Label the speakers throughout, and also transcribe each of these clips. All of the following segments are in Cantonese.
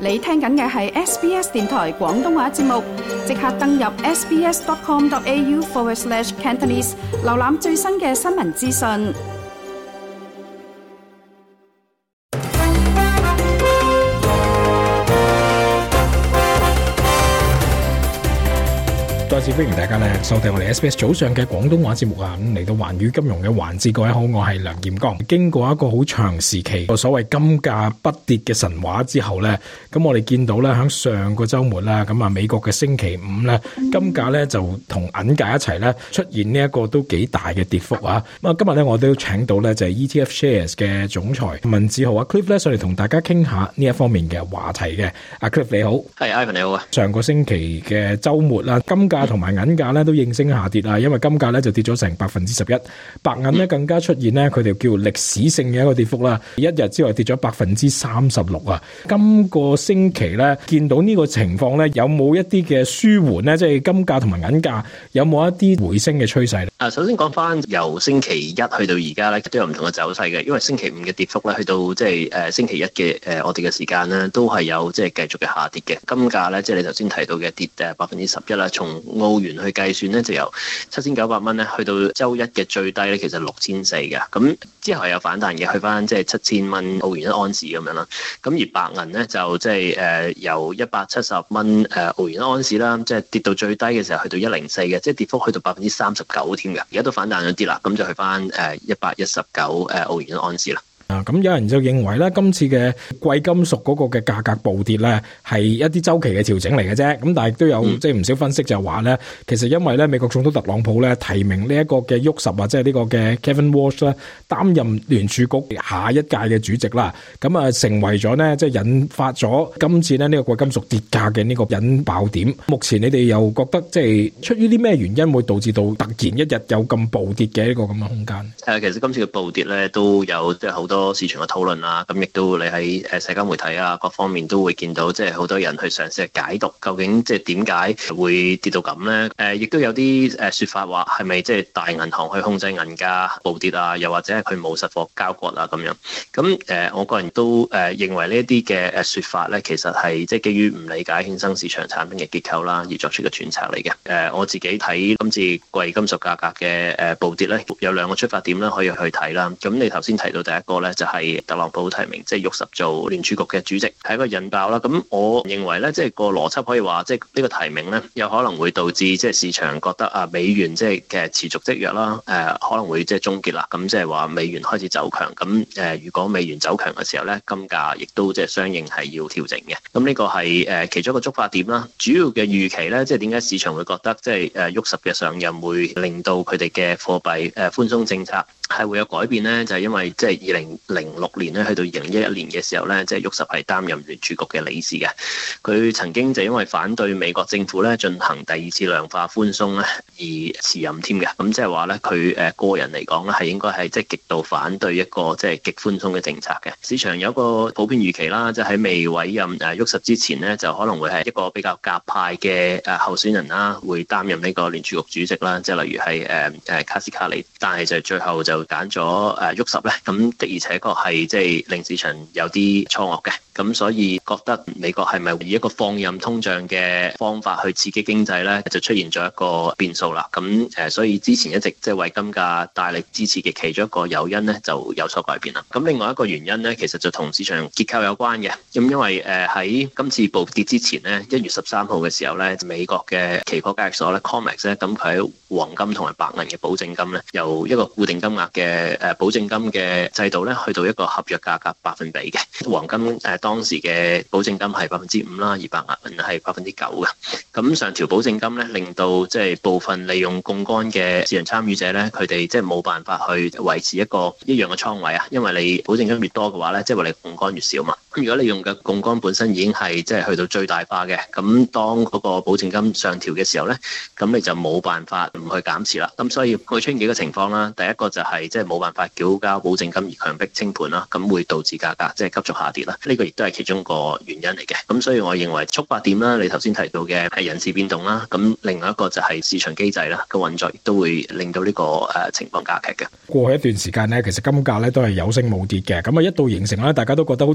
Speaker 1: 你聽緊嘅係 SBS 電台廣東話節目，即刻登入 sbs.com.au/Cantonese 瀏覽最新嘅新聞資訊。
Speaker 2: 再次歡迎大家咧收聽我哋 SBS 早上嘅廣東話節目啊！咁嚟到環宇金融嘅環節，各位好，我係梁劍剛。經過一個好長時期個所謂金價不跌嘅神話之後咧，咁我哋見到咧喺上個週末啦，咁啊美國嘅星期五咧，金價咧就同銀價一齊咧出現呢一個都幾大嘅跌幅啊！咁啊今日咧我都請到咧就係 ETF Shares 嘅總裁文志豪啊 Cliff 咧上嚟同大家傾下呢一方面嘅話題嘅。阿 Cliff 你好，
Speaker 3: 係 Ivan 你好啊！
Speaker 2: 上個星期嘅週末啦，金價同埋銀價咧都應聲下跌啊，因為金價咧就跌咗成11%，白銀咧更加出現咧佢哋叫歷史性嘅一個跌幅啦，一日之內跌咗36%啊！今個星期咧見到呢個情況咧，有冇一啲嘅舒緩咧？即係金價同埋銀價有冇一啲回升嘅趨勢咧？
Speaker 3: 首先講翻由星期一去到而家咧，都有唔同嘅走勢嘅，因為星期五嘅跌幅咧，去到即係星期一嘅我哋嘅時間咧，都係有即係繼續嘅下跌嘅。金價咧，即係你頭先提到嘅跌11%啦，從澳元去計算咧，就由7900蚊咧，去到週一嘅最低咧，其實6400嘅。咁之後有反彈嘅，去翻即係7000蚊澳元一盎司咁樣啦。咁而白銀咧就即係由170蚊澳元一盎司啦，即係跌到最低嘅時候去到104嘅，即係跌幅去到39%添嘅。而家都反彈咗啲啦，咁就去翻119澳元一盎司啦。
Speaker 2: 咁有人就認為咧，今次嘅貴金屬嗰個嘅價格暴跌咧，係一啲週期嘅調整嚟嘅啫。咁但係都有即係唔少分析就話咧，其實因為咧美國總統特朗普咧提名呢一個嘅沃什或者係呢個嘅 Kevin Walsh 咧擔任聯儲局下一屆嘅主席啦，咁啊成為咗呢，即係引發咗今次呢個貴金屬跌價嘅呢個引爆點。目前你哋又覺得即係出於啲咩原因會導致到突然一日有咁暴跌嘅一個咁嘅空間？
Speaker 3: 其實今次嘅暴跌咧都有即係好多市場嘅討論啦，咁亦都你喺社交媒體啊各方面都會見到，即係好多人去嘗試去解讀究竟即係點解會跌到咁咧？亦都有啲説法話係咪即係大銀行去控制銀價暴跌啊？又或者係佢冇實貨交割啊咁樣？咁我個人都認為呢一啲嘅説法咧，其實係即係基於唔理解衍生市場產品嘅結構啦，而作出嘅揣測嚟嘅。我自己睇今次貴金屬價格嘅暴跌咧，有兩個出發點啦，可以去睇啦。咁你頭先提到第一個咧，就係特朗普提名即係沃什做聯儲局嘅主席，係一個引爆啦。咁我認為咧，即係個邏輯可以話，即係呢個提名咧，有可能會導致即係市場覺得啊美元即係嘅持續積弱啦，可能會即係終結啦。咁即係話美元開始走強。咁如果美元走強嘅時候咧，金價亦都即係相應係要調整嘅。咁呢個係其中一個觸發點啦。主要嘅預期咧，即係點解市場會覺得即係沃什嘅上任會令到佢哋嘅貨幣寬鬆政策係會有改變咧？就係因為即係2006年咧，去到2011年嘅時候咧，即係沃什係擔任聯儲局嘅理事嘅。佢曾經就因為反對美國政府咧進行第二次量化寬鬆咧而辭任添嘅。咁即係話咧，佢個人嚟講咧係應該係即係極度反對一個即係極寬鬆嘅政策嘅。市場有一個普遍預期啦，即係喺未委任沃什之前咧，就可能會係一個比較鴿派嘅候選人啦，會擔任呢個聯儲局主席啦。即係例如係卡斯卡尼，但係就最後就揀咗沃什咧。咁的而且確係即係令市場有啲錯愕嘅。咁所以覺得美國係咪以一個放任通脹嘅方法去刺激經濟咧，就出現咗一個變數啦。咁所以之前一直即係為金價大力支持嘅其中一個誘因咧，就有所改變啦。咁另外一個原因咧，其實就同市場結構有關嘅。咁因為喺今次暴跌之前咧，1月13號嘅時候咧，美國嘅期貨交易所咧 COMEX 咧，咁佢喺黃金同埋白銀嘅保證金咧，由一個固定金額嘅保證金嘅制度咧，去到一個合約價格百分比嘅黃金當時嘅保證金係5%啦，而白銀係9%嘅。咁上調保證金咧，令到即係部分利用槓桿嘅市場參與者咧，佢哋即係冇辦法去維持一樣嘅倉位啊，因為你保證金越多嘅話咧，即係話你槓桿越少嘛。咁如果你用嘅槓桿本身已經係即係去到最大化嘅，咁當嗰個保證金上調嘅時候咧，咁你就冇辦法唔去減持啦。咁所以會出現幾個情況啦。第一個就係即係冇辦法繳交保證金而強迫清盤啦，咁會導致價格即係急速下跌啦。呢個亦都係其中一個原因嚟嘅。咁所以我認為觸發點啦，你頭先提到嘅係人事變動啦，咁另外一個就係市場機制啦，個運作亦都會令到呢個情況加劇嘅。
Speaker 2: 過去一段時間咧，其實金價咧都係有升冇跌嘅，咁啊一度形成咧，大家都覺得好似黃金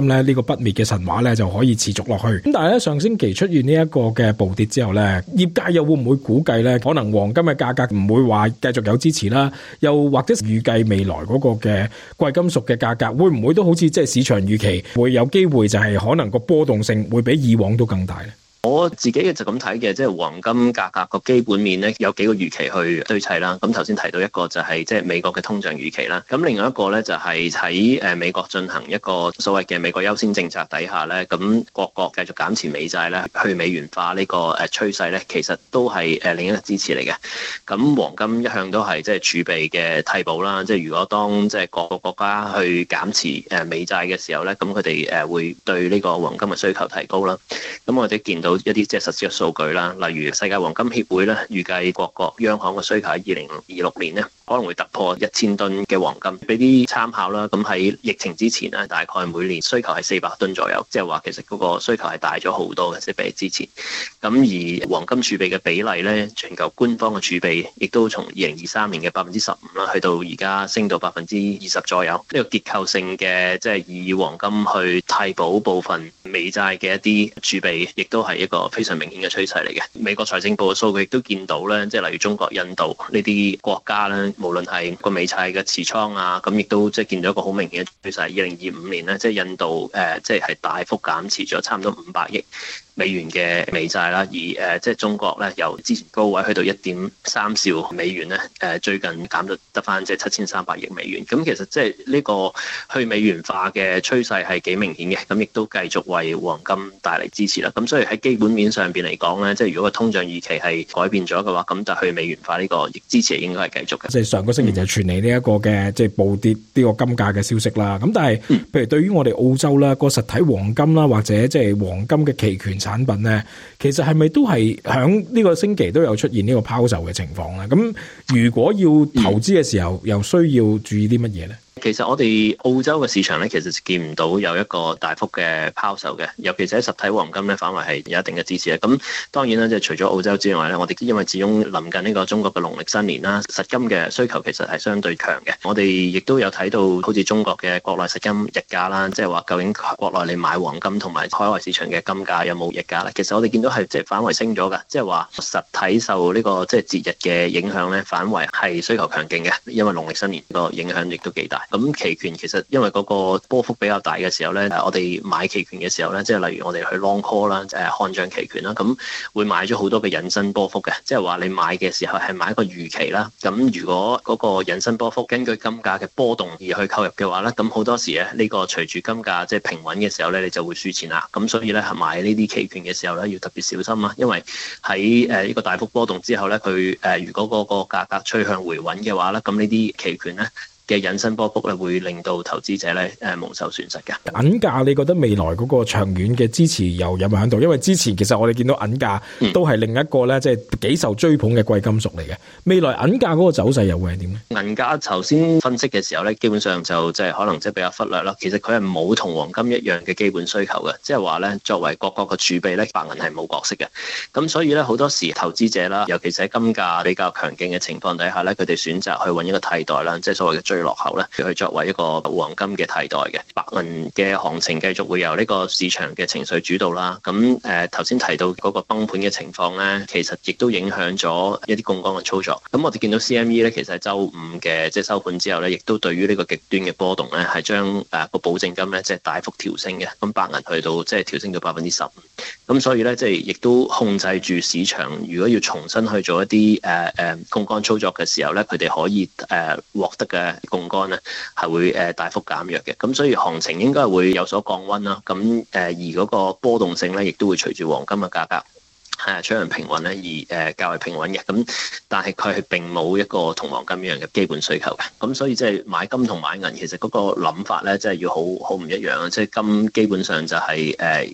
Speaker 2: 咧，呢個不滅嘅神話咧就可以持續落去。咁但係咧，上星期出現呢一個嘅暴跌之後咧，業界又會唔會估計咧，可能黃金嘅價格唔會話繼續有支持啦？又或者預計未來嗰個嘅貴金屬嘅價格會唔會都好似即係市場預期會有機會就係可能個波動性會比以往都更大咧？
Speaker 3: 我自己嘅就咁睇嘅，即係黃金價格個基本面咧有幾個預期去堆砌啦。咁頭先提到一個就係即係美國嘅通脹預期啦。咁另外一個咧就係喺美國進行一個所謂嘅美國優先政策底下咧，咁各國繼續減持美債咧，去美元化呢個趨勢咧，其實都係另一個支持嚟嘅。咁黃金一向都係即係儲備嘅替補啦。即係如果當即係各個國家去減持美債嘅時候咧，咁佢哋會對呢個黃金嘅需求提高啦。咁我哋見到一啲即係實質嘅數據啦，例如世界黃金協會咧，預計各國央行嘅需求喺2026年咧，可能會突破1000噸嘅黃金。俾啲參考啦，咁喺疫情之前咧，大概每年需求係400噸左右，即係話其實嗰個需求係大咗好多嘅，即係比之前。咁而黃金儲備嘅比例咧，全球官方嘅儲備亦都從2023年嘅15%啦，去到而家升到20%左右。呢個結構性嘅即係以黃金去替補部分美債嘅一啲儲備，亦都係一個非常明顯嘅趨勢嚟嘅。美國財政部嘅數據亦都見到咧，即係例如中國、印度呢啲國家咧，無論係個美債嘅持倉啊，咁亦都即係見到一個好明顯嘅趨勢。2025年咧，即係印度即係大幅減持咗差唔多500億美元嘅美債啦，而即係中國咧，由之前高位去到1.3兆美元咧，最近減到得翻即係7300億美元。咁其實即係呢個去美元化嘅趨勢係幾明顯嘅，咁亦都繼續為黃金帶嚟支持啦。咁所以喺基本面上邊嚟講咧，即係如果個通脹預期係改變咗嘅話，咁就去美元化呢個支持應該係繼續嘅。
Speaker 2: 即係上個星期就傳嚟呢一個嘅即係暴跌呢個金價嘅消息啦。咁但係譬如對於我哋澳洲啦，個實體黃金啦，或者即係黃金嘅期權產品咧，其實係咪都係響呢個星期都有出現呢個拋售嘅情況咧？咁如果要投資嘅時候，又需要注意啲乜嘢咧？
Speaker 3: 其實我哋澳洲嘅市場咧，其實見唔到有一個大幅嘅拋售嘅，尤其是喺實體黃金咧，反為係有一定嘅支持嘅。咁當然啦，即係除咗澳洲之外咧，我哋因為始終臨近呢個中國嘅農曆新年啦，實金嘅需求其實係相對強嘅。我哋亦都有睇到好似中國嘅國內實金溢價啦，即係話究竟國內你買黃金同埋海外市場嘅金價有冇溢價咧？其實我哋見到係即係反為升咗㗎，即係話實體受呢個即係節日嘅影響咧，反為係需求強勁嘅，因為農曆新年個影響亦都幾大。咁期權其實因為嗰個波幅比較大嘅時候咧，我哋買期權嘅時候咧，即係例如我哋去 long call 啦，看漲期權啦，咁會買咗好多嘅引伸波幅嘅，即係話你買嘅時候係買一個預期啦。咁如果嗰個引伸波幅根據金價嘅波動而去購入嘅話咧，咁好多時咧呢個隨住金價即係平穩嘅時候咧，你就會輸錢啦。咁所以咧買呢啲期權嘅時候咧，要特別小心啦，因為喺呢個大幅波動之後咧，佢如果嗰個價格趨向回穩嘅話咧，咁呢啲期權咧嘅引伸波幅咧，會令到投資者咧蒙受損失嘅。
Speaker 2: 銀價你覺得未來嗰個長遠嘅支持又有冇喺度？因為之前其實我哋見到銀價都係另一個咧，即係幾受追捧嘅貴金屬嚟嘅。未來銀價嗰個走勢又會係點咧？
Speaker 3: 銀價頭先分析嘅時候咧，基本上就即係可能即係比較忽略啦。其實佢係冇同黃金一樣嘅基本需求嘅，即係話咧作為各國嘅儲備咧，白銀係冇角色嘅。咁所以咧好多時投資者啦，尤其是喺金價比較強勁嘅情況底下咧，佢哋選擇去揾一個替代啦，即係所謂嘅追落後咧，去作為一個黃金嘅替代嘅。白銀嘅行情繼續會由呢個市場嘅情緒主導啦。咁頭先提到嗰個崩盤嘅情況咧，其實亦都影響咗一啲槓桿嘅操作。咁我哋見到 CME 咧，其實喺週五嘅即係收盤之後咧，亦都對於呢個極端嘅波動咧，係將個保證金咧即係大幅調升嘅。咁白銀去到即係調升到15%。咁所以咧即係亦都控制住市場。如果要重新去做一啲槓桿操作嘅時候咧，佢哋可以獲得嘅槓桿咧係會大幅減弱嘅。咁所以行情應該會有所降溫啦。咁而嗰個波動性咧，亦都會隨住黃金嘅價格趨向平穩咧而較為平穩嘅。咁但係佢係並冇一個同黃金一樣嘅基本需求嘅。咁所以即係買金同買銀，其實嗰個諗法咧，即係要好唔一樣啊！即係金基本上就係靠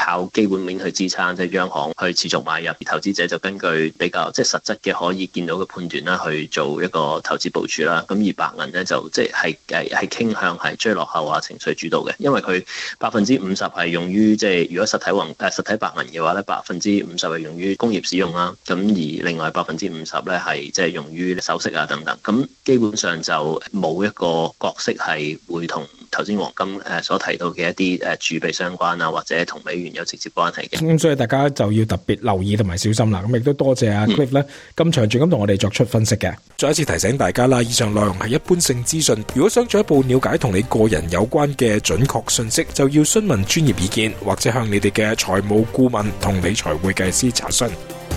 Speaker 3: 靠基本面去支撐，即係央行去持續買入，投資者就根據比較即係實質嘅可以見到嘅判斷啦，去做一個投資部署啦。咁而白銀咧就即係傾向係追落後啊，情緒主導嘅，因為佢50%係用於即係如果實體白銀嘅話咧，50%係用於工業使用啦。咁而另外50%咧係即係用於首飾啊等等。咁基本上就冇一個角色係會同頭先黃金所提到嘅一啲儲備相關啊，或者同美元有直接關係嘅。
Speaker 2: 咁所以大家就要特別留意同埋小心啦。咁亦都多謝阿 Cliff 咧咁詳盡咁同我哋作出分析嘅。再一次提醒大家啦，以上內容係一般性資訊，如果想進一步了解同你個人有關嘅準確信息，就要詢問專業意見或者向你哋嘅財務顧問同理財會計師查詢。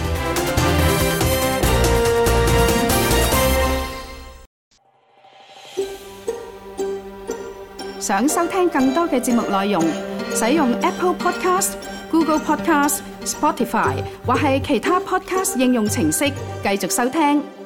Speaker 1: 想收聽更多嘅節目內容，使用 Apple Podcast、Google Podcast、Spotify 或係其他 Podcast 應用程式繼續收聽。